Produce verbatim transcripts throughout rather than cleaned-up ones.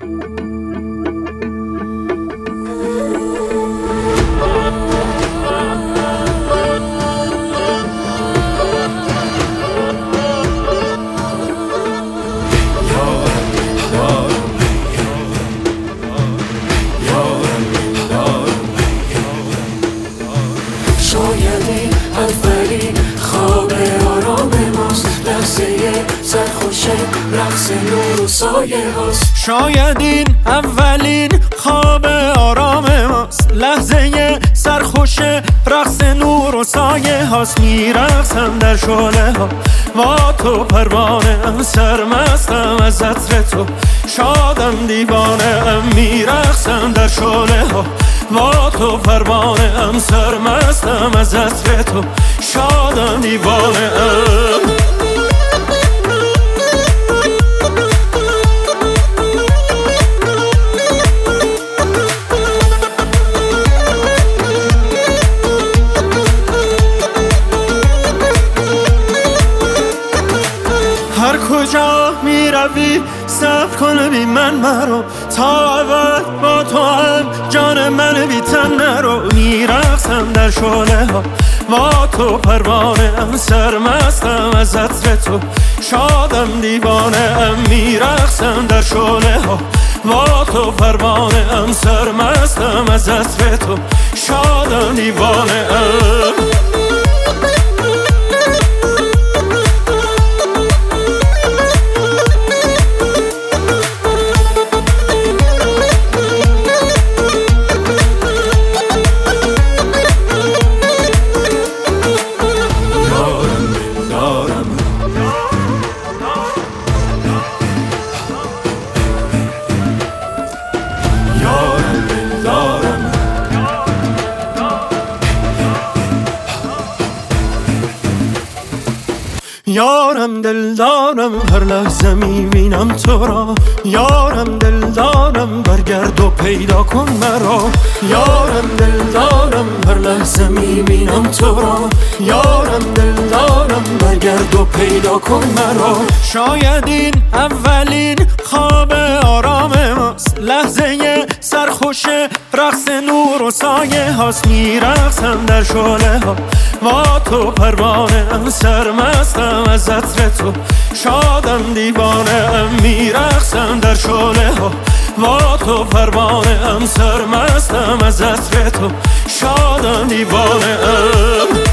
شاید این اولین خواب آرام ماست، لحظه سرخوش رقص نور و سایه هاست. شاید این اولین خواب آرام ماست، لحظه سرخوش رقص نور و سایه هاست. میرقصم در شعله ها با تو پروانه ام، سرمستم از عطر تو، شادم دیوانه ام. میرقصم در شعله ها با تو پروانه ام، سرمستم از عطر تو، شادم دیوانه ام. هر کجا می روی صبر کن بی من مرو، تا ابد با تو هم جان من بی تن نرو. میرقصم در شعله ها با تو پروانه ام، سرمستم از عطر تو، شادم دیوانه ام. میرقصم در شعله ها با تو پروانه ام، سرمستم از عطر تو، شادم دیوانه ام. یارم دلدارم، هر لحظه میبینم تو را. یارم دلدارم، برگرد و پیدا کن مرا. یارم دلدارم، هر لحظه میبینم تو را. یارم دلدارم، برگرد و پیدا کن مرا. شاید این اولین خواب آرام ماست، لحظه سرخوش رقص نور و سایه هاست. میرقصم در شعله ها با تو پروانه ام، سرمستم از عطر تو، شادم دیوانه ام. میرقصم در شعله ها با تو پروانه ام، سرمستم از عطر تو، شادم دیوانه ام.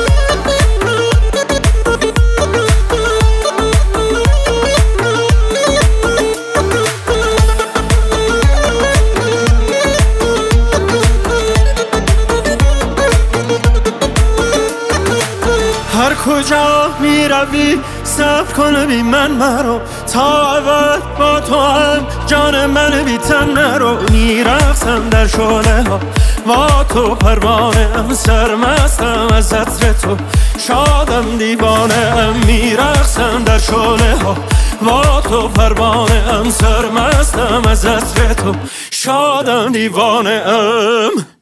هر کجا می روی صبر کن بی من مرو، تا ابد با تو هم جان من بی تن نرو. میرقصم در شعله ها با تو پروانه ام، سرمستم از عطر تو، شادم دیوانه ام. میرقصم در شعله ها با تو پروانه ام، سرمستم از عطر تو، شادم دیوانه ام.